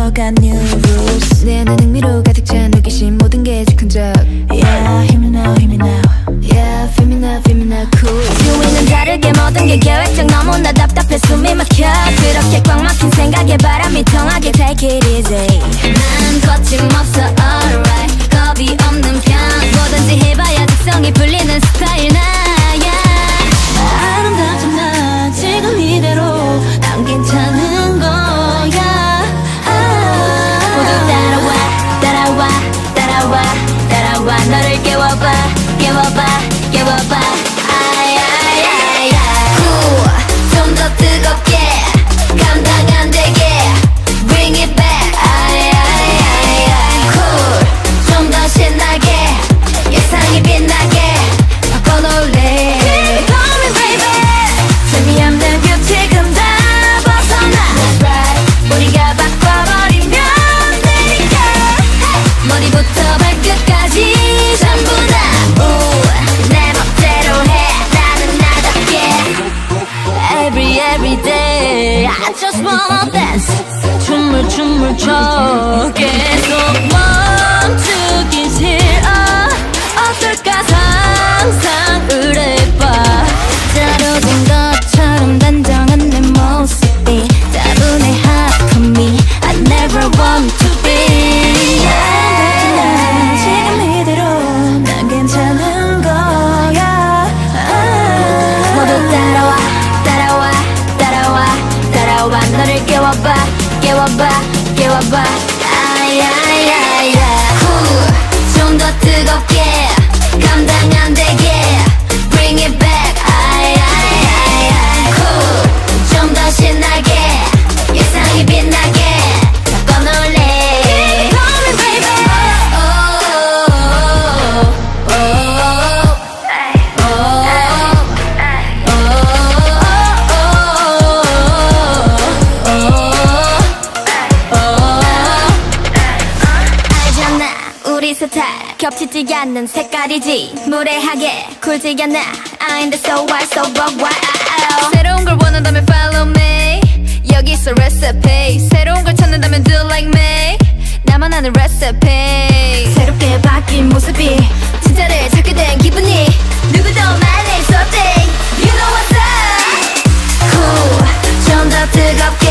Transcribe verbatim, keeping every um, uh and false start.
got new rules. 내 안에 흥미로 가득 찬 호기심 모든 게 즉흥적. Yeah, hear me now, hear me now. Yeah, feel me now, feel me now, cool. 유인은 다르게 모든 게 계획적 너무나 답답해 숨이 막혀. 그렇게 꽉 막힌 생각에 바람이 통하게 take it easy. 난 거침없어 alright. 겁이 없는 편 뭐든지 해봐야 특성이 풀리는 스타일 나야. 아름답잖아 지금 이대로 난 괜찮은 거야. 아 모두 따라와 따라와 따라와 따라와 너를 깨워봐 깨워봐 깨워봐 아야야야. 좀 더 뜨겁게 감당 안 되게 bring it back 아야야야. cool 좀 더 신나게 예상이 빛나게 바꿔놓을래. Call me baby 재미없는 규칙은 다 벗어나. That's right 우리가 바꿔버리면 되니까. 머리부터 발끝까지 전부 다 내 멋대로 해 나는 나답게. Every every day I just wanna dance. 춤을 춤을 춰 계속 멈추긴 싫어. 어떨까 상상을 해봐. 짜려진 것처럼 단정한 내 모습이 따분해 hot for me. I never want to be. 아름답잖아 지금 이대로 난 괜찮은 거야. 아 모두 따라와 따라와 따라와 따라와 너를 깨워봐 깨워봐 깨워봐 아야야야. 좀 더 뜨겁게 감당 안 되게 bring it back 아야야야. 좀 더 신나게 예상이 빛나게 바꿔놓을래. Call me baby oh, oh, oh, 알잖아 우리 스타일 겹치지 않는 색깔이지. 무례하게 굴지 않아 I'm the so wild so buck wild. 새로운 걸 원한다면 follow me. 여기서 recipe 새로운 걸 찾는다면 do like me. 나만 아는 recipe. 새롭게 바뀐 모습이 진짜를 찾게 된 기분이 누구도 말릴 수 없지. You know what's up. cool 좀 더 뜨겁게